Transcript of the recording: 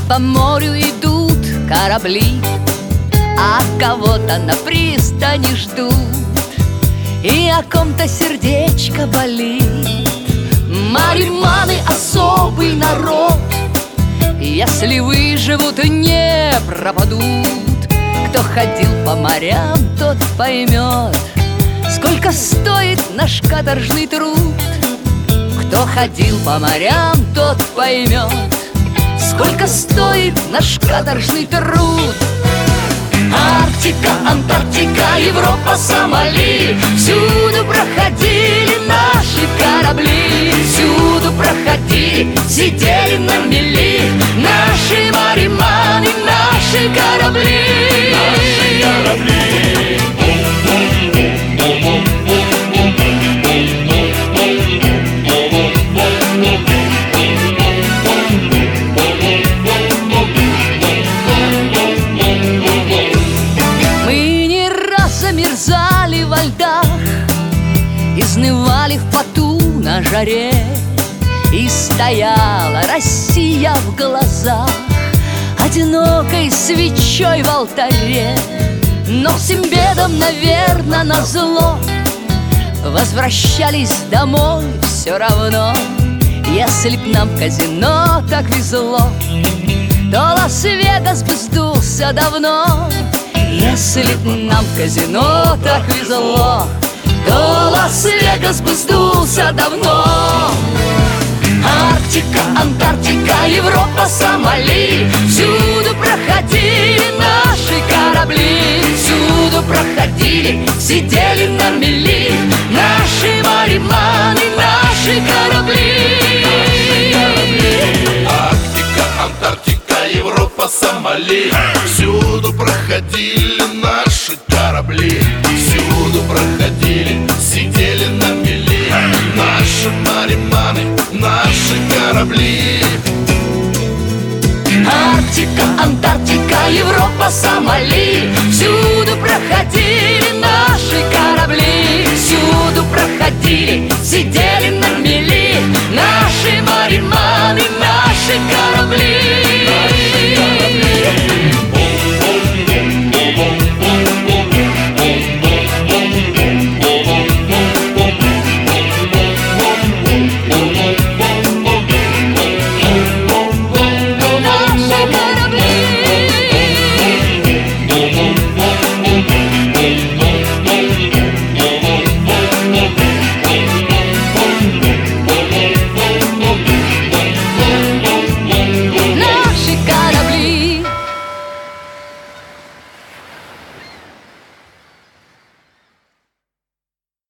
По морю идут корабли, а кого-то на пристани ждут, и о ком-то сердечко болит. Мариманы — особый народ, если выживут, не пропадут. Кто ходил по морям, тот поймет, сколько стоит наш каторжный труд. Кто ходил по морям, тот поймет, сколько стоит наш каторжный труд. Арктика, Антарктика, Европа, Сомали, всюду проходили наши корабли. Всюду проходили, сидели на мели наши мариманы, наши корабли. Наши корабли. Замерзали во льдах, изнывали в поту на жаре, и стояла Россия в глазах одинокой свечой в алтаре. Но всем бедам, наверно, назло возвращались домой все равно. Если б нам в казино так везло, то Лас-Вегас бы сдулся давно. Если б нам в казино так везло, то Лас-Вегас бы сдулся давно. Арктика, Антарктика, Европа, Сомали, всюду проходили наши корабли. Всюду проходили, сидели на мели наши мариманы, наши корабли. Арктика, Антарктика, Европа, Сомали, всюду проходили наши корабли. Всюду проходили, сидели на мели наши мариманы, наши корабли. Арктика, Антарктика, Европа, Сомали, всюду проходили наши корабли. Всюду проходили, сидели на мели наши мариманы.